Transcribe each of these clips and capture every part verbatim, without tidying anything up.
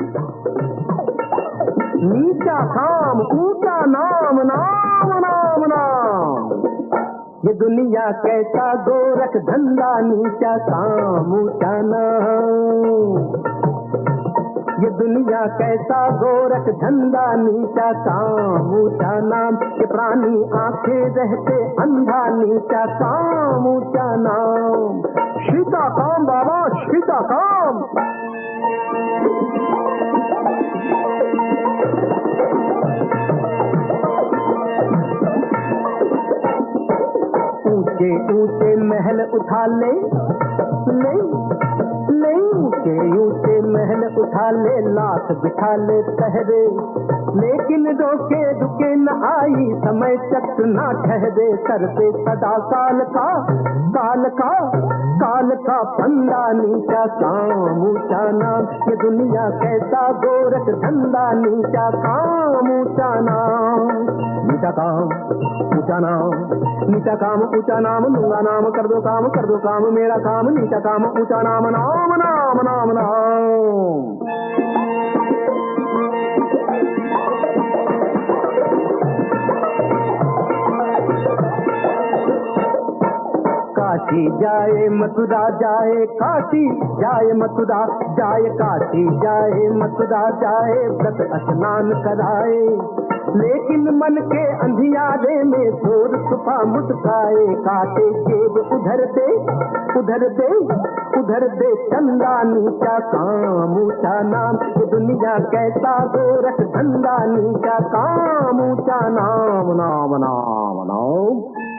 नीचा काम ऊंचा नाम, नाम नाम नाम। ये दुनिया कैसा गोरख धंधा, नीचा काम ऊंचा नाम। ये दुनिया कैसा गोरख धंधा, नीचा काम ऊंचा नाम। ये प्राणी आंखें रहते अंधा, नीचा काम ऊंचा नाम। शीता काम बाबा, शीता काम। ऊंचे ऊंचे महल उठा ले ले ले, ऊंचे ऊंचे महल उठा ले, लाख बिठा ले पहरे, लेकिन रोके रुके न आई, समय तक ना ठहरे। सर पे सदा काल का काल का काल का फंदा, नीचा काम ऊंचा नाम। ये दुनिया कैसा गोरख धंधा, नीचा काम ऊंचा नाम। नीचा काम ऊंचा नाम, नीचा काम ऊंचा नाम। लूंगा नाम, कर दो काम, कर दो काम मेरा काम। नीचा काम ऊंचा नाम, नाम नाम नाम नाम। काशी जाए मथुरा जाए, काशी जाए मथुरा जाए, काशी जाए मथुरा जाए, व्रत स्नान कराए, लेकिन मन के अंधियारे में चोर छुपा मुस्काए। काटे जेब उधर दे उधर दे उधर दे चंदा, नीचा काम ऊंचा नाम। ये दुनिया कैसा गोरख धंधा, नीचा काम ऊंचा नाम, नाम नाम नाम।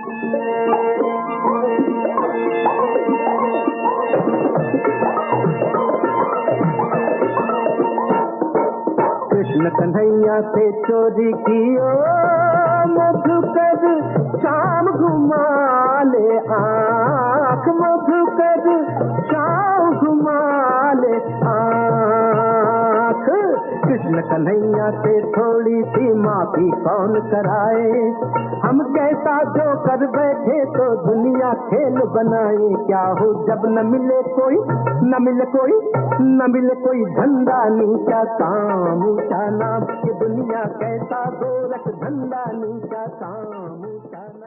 कृष्ण कन्हैया से चोरी कियो मधुकर, शाम घुमा ले आँख, मधुकर शाम घुमा ले आँख। कृष्ण कन्हैया से थोड़ी सी माफी कौन कराए, हम कैसा जो कर बैठे तो दुनिया खेल बनाए। क्या हो जब न मिले कोई न मिले कोई न मिले कोई धंधा, नीचा काम ऊंचा नाम। ये दुनिया कैसा गोरख धंधा, नीचा काम ऊंचा नाम।